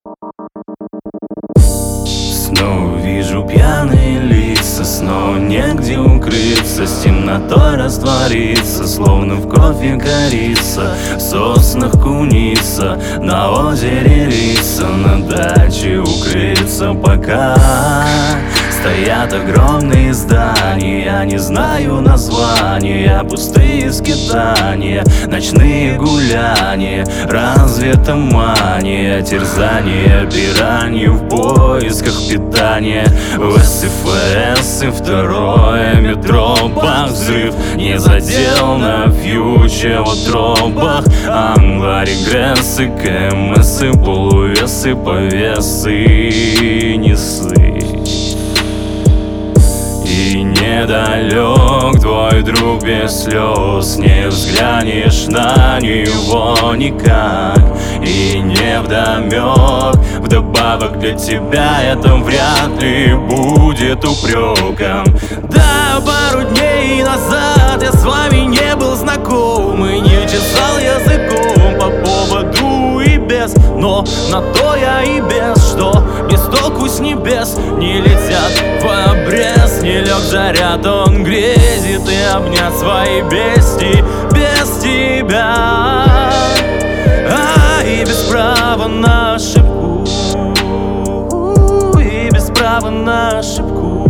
Снова вижу пьяные лица, снова негде укрыться, с темнотой раствориться, словно в кофе корица, в соснах куница, на озере риса, на даче укрыться пока. Стоят огромные здания, я не знаю названия, пустые скитания, ночные гуляния. Разве это мания, терзание пиранью в поисках питания? В СФС и второе метро, бах, взрыв не задел на фьюче в утробах. Англорегрессы, КМСы, полувесы, повесы, не ссы. И недалек твой друг без слез, не взглянешь на него никак. И невдомек, вдобавок для тебя это вряд ли будет упреком. Да, пару дней назад я с вами не был знаком и не чесал языком по поводу и без. Но на то я и без, что без толку с небес не летят в обрез. Не лег заряд, он грезит и обнять свои бести без тебя. И без права на ошибку, и без права на ошибку.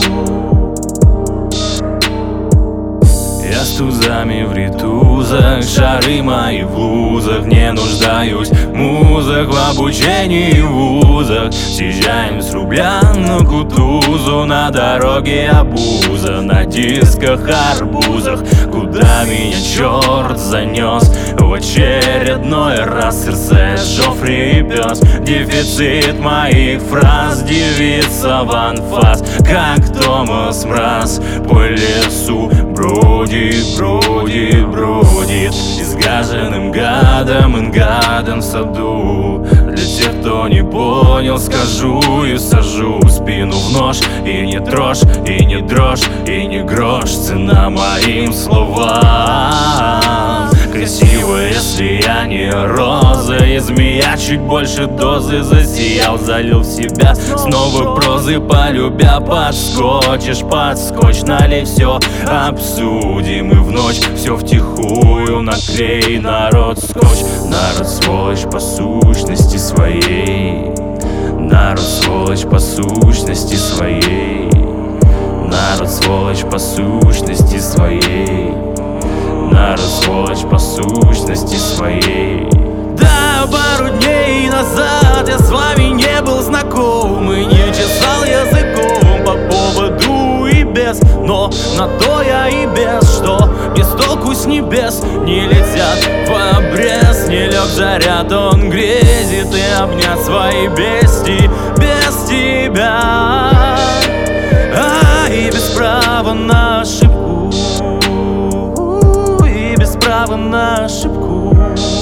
Я с тузами в ритузах, шары мои в лузах. Не нуждаюсь в музах, в обучении в вузах. Съезжаем с рубля на Кутузу, на дороге обуза, на дисках арбузах. Куда меня черт занес в очередной раз? Сердце, Жофри и пес, дефицит моих фраз. Девица в анфас, как Томас Мраз, по лесу бродит, бродит, бродит. Изгаженным гадом, ингадом в саду. Для тех, кто не понял, скажу и сажу спину в нож. И не трожь, и не дрожь, и не грош цена моим словам. Красиво, если я не роза, и змея чуть больше дозы. Засиял, залил в себя снова прозы, полюбя подскочишь, подскочь. Налей все, обсудим и в ночь все втихую наклей. Народ скотч, народ сволочь по сущности своей. Народ сволочь по сущности своей. Народ сволочь по сущности своей. Народ сволочь по сущности своей. Да, пару дней назад я с вами не был знаком и не чесал языком по поводу и без. Но на то я и без, что без толку с небес не летят в обрез. Не лег заряд, он грезит и обнять свои бести без тебя. И без права на ошибку, и без права на ошибку.